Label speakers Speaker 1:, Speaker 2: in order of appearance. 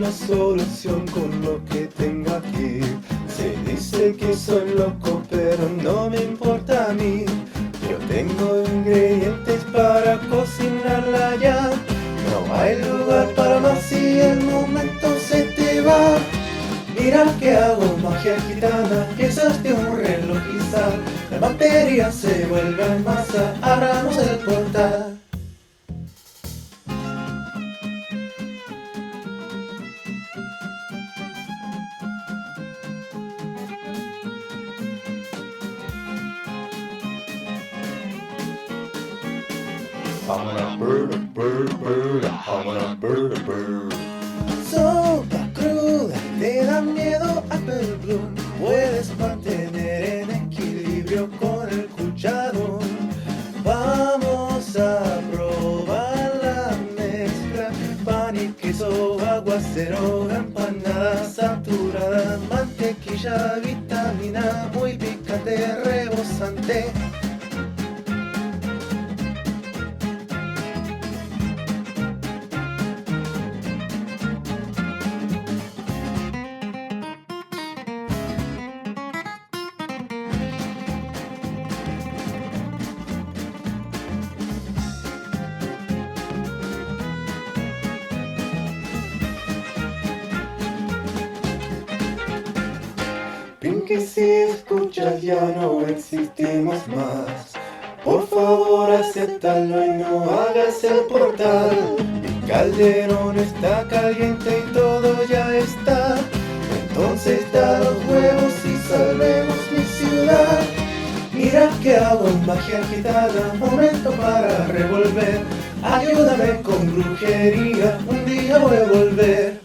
Speaker 1: una solución con lo que tengo aquí. Se dice que soy loco, pero no me importa a mí. Yo tengo ingredientes para cocinarla ya. No hay lugar para más si el momento se te va. Mira que hago magia gitana, piezas de un reloj y sal. La materia se vuelve en masa, abramos el portal. I wanna bird, a bird, bird, I wanna bird, a bird. Sopa cruda, te da miedo Apple Bloom. Puedes mantener en equilibrio con el cucharón. Vamos a probar la mezcla. Pan y queso, aguacero, empanada saturada, mantequilla, vitamina, muy picante, rebosante. Pinky, si escuchas ya no existimos más. Por favor acéptalo y no hagas el portal. Mi calderón está caliente y todo ya está. Entonces da los huevos y salvemos mi ciudad. Mira que hago magia agitada, momento para revolver. Ayúdame con brujería, un día voy a volver.